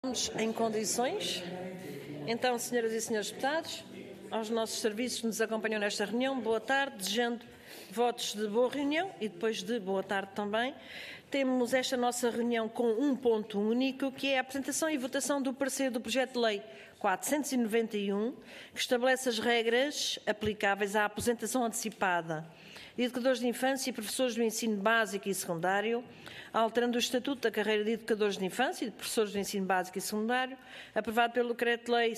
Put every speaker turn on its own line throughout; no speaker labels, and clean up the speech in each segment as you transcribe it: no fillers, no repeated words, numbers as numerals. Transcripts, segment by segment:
Estamos em condições. Então, senhoras e senhores deputados, aos nossos serviços que nos acompanham nesta reunião, boa tarde, desejando votos de boa reunião e depois de boa tarde também. Temos esta nossa reunião com um ponto único, que é a apresentação e votação do parecer do projeto de lei 491, que estabelece as regras aplicáveis à aposentação antecipada de educadores de infância e professores do ensino básico e secundário, alterando o Estatuto da Carreira de Educadores de Infância e de Professores do Ensino Básico e Secundário, aprovado pelo Decreto-Lei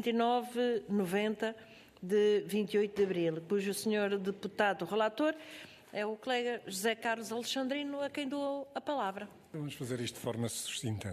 139/90, de 28 de abril, cujo senhor deputado relator é o colega José Carlos Alexandrino, a quem dou a palavra.
Vamos fazer isto de forma sucinta.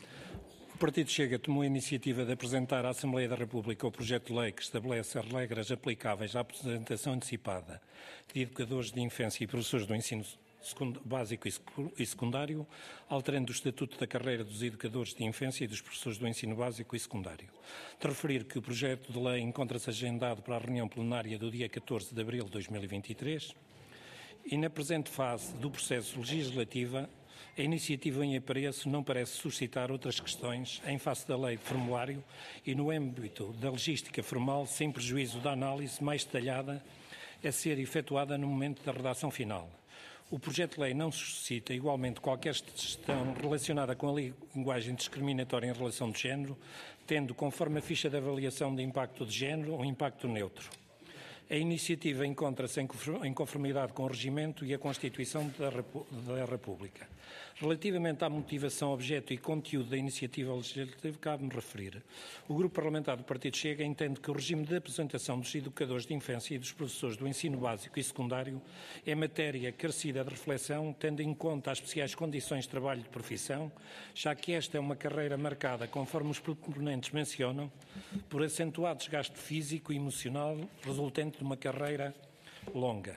O Partido Chega tomou a iniciativa de apresentar à Assembleia da República o projeto de lei que estabelece as regras aplicáveis à aposentação antecipada de educadores de infância e professores do ensino básico e secundário, alterando o Estatuto da Carreira dos Educadores de Infância e dos Professores do Ensino Básico e Secundário. De referir que o projeto de lei encontra-se agendado para a reunião plenária do dia 14 de abril de 2023 e, na presente fase do processo legislativo, a iniciativa em apreço não parece suscitar outras questões em face da lei de formulário e no âmbito da logística formal, sem prejuízo da análise mais detalhada a ser efetuada no momento da redação final. O projeto de lei não suscita, igualmente, qualquer questão relacionada com a linguagem discriminatória em relação de género, tendo, conforme a ficha de avaliação de impacto de género, um impacto neutro. A iniciativa encontra-se em conformidade com o regimento e a Constituição da República. Relativamente à motivação, objeto e conteúdo da iniciativa legislativa, cabe-me referir. O Grupo Parlamentar do Partido Chega entende que o regime de aposentação dos educadores de infância e dos professores do ensino básico e secundário é matéria carecida de reflexão, tendo em conta as especiais condições de trabalho de profissão, já que esta é uma carreira marcada, conforme os proponentes mencionam, por acentuado desgaste físico e emocional resultante de uma carreira longa.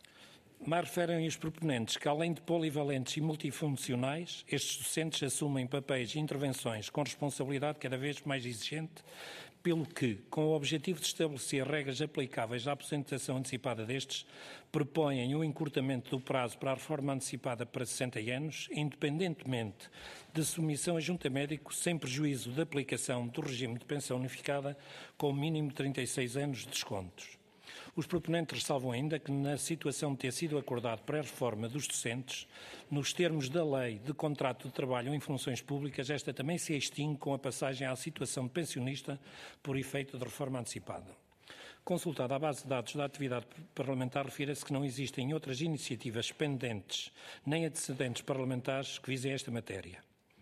Mas referem os proponentes que, além de polivalentes e multifuncionais, estes docentes assumem papéis e intervenções com responsabilidade cada vez mais exigente, pelo que, com o objetivo de estabelecer regras aplicáveis à aposentação antecipada destes, propõem o encurtamento do prazo para a reforma antecipada para 60 anos, independentemente de submissão a junta médico, sem prejuízo da aplicação do regime de pensão unificada, com o mínimo de 36 anos de descontos. Os proponentes ressalvam ainda que, na situação de ter sido acordado pré-reforma dos docentes, nos termos da lei de contrato de trabalho em funções públicas, esta também se extingue com a passagem à situação de pensionista por efeito de reforma antecipada. Consultada a base de dados da atividade parlamentar, refira-se que não existem outras iniciativas pendentes nem antecedentes parlamentares que visem esta matéria.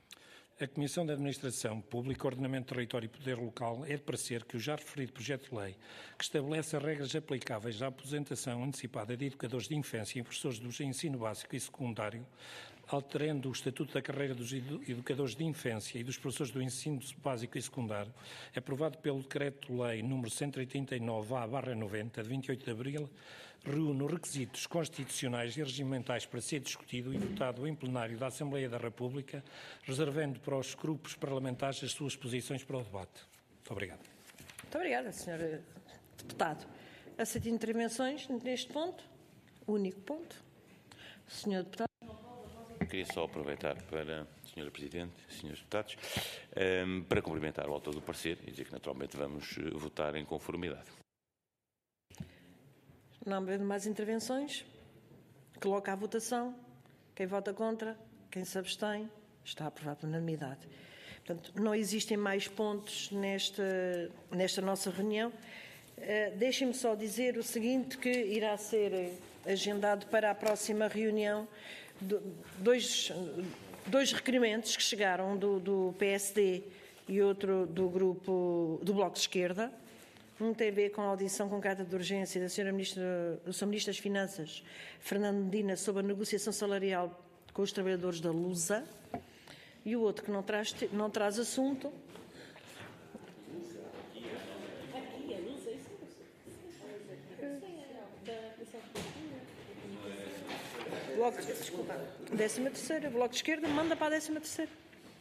A Comissão de Administração Pública, Ordenamento do Território e Poder Local é de parecer que o já referido projeto de lei, que estabelece as regras aplicáveis à aposentação antecipada de educadores de infância e professores do ensino básico e secundário, alterando o Estatuto da Carreira dos Educadores de Infância e dos Professores do Ensino Básico e Secundário, aprovado pelo Decreto-Lei nº 189/90, de 28 de abril, reúne os requisitos constitucionais e regimentais para ser discutido e votado em plenário da Assembleia da República, reservando para os grupos parlamentares as suas posições para o debate. Muito obrigado.
Muito obrigada, Sr. Deputado. Aceito intervenções neste ponto? Único ponto. Sr. Deputado.
Queria só aproveitar para, Sra. Presidente, Srs. Deputados, para cumprimentar o autor do parecer e dizer que naturalmente vamos votar em conformidade.
Não havendo mais intervenções, coloco à votação. Quem vota contra, quem se abstém, está aprovado por unanimidade. Portanto, não existem mais pontos nesta nossa reunião. Deixem-me só dizer o seguinte, que irá ser agendado para a próxima reunião dois requerimentos que chegaram do PSD e outro do grupo do Bloco de Esquerda. Um tem a ver com a audição com carta de urgência do Sr. Ministro das Finanças, Fernando Medina, sobre a negociação salarial com os trabalhadores da Lusa, e o outro que não traz assunto. Bloco, desculpa, 13ª, Bloco de Esquerda, manda para a 13ª.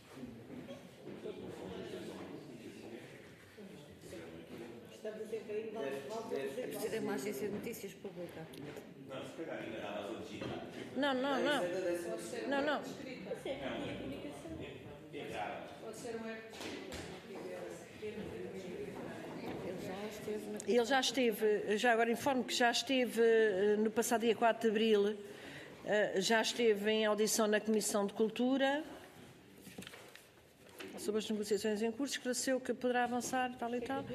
É uma agência de notícias pública.
Não. Ele já esteve, já agora informo que já esteve no passado dia 4 de Abril, já esteve em audição na Comissão de Cultura sobre as negociações em curso, esclareceu que poderá avançar, tal e tal.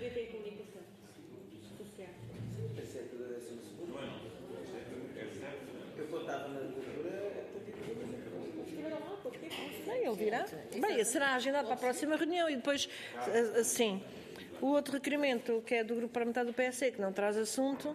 Bem, ele virá. Bem, será agendado para a próxima reunião e depois, sim. O outro requerimento, que é do Grupo Parlamentar do PSD, que não traz assunto,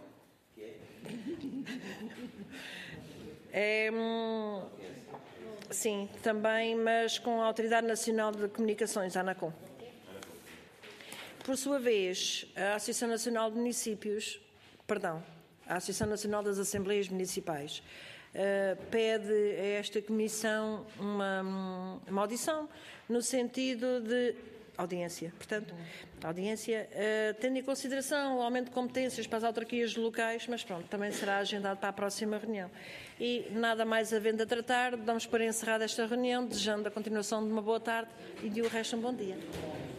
sim, também, mas com a Autoridade Nacional de Comunicações, a ANACOM. Por sua vez, a Associação Nacional de Municípios, a Associação Nacional das Assembleias Municipais, pede a esta Comissão uma audição no sentido de audiência, portanto, audiência, tendo em consideração o aumento de competências para as autarquias locais, mas pronto, também será agendado para a próxima reunião. E nada mais havendo a tratar, damos por encerrada esta reunião, desejando a continuação de uma boa tarde e de o resto um bom dia.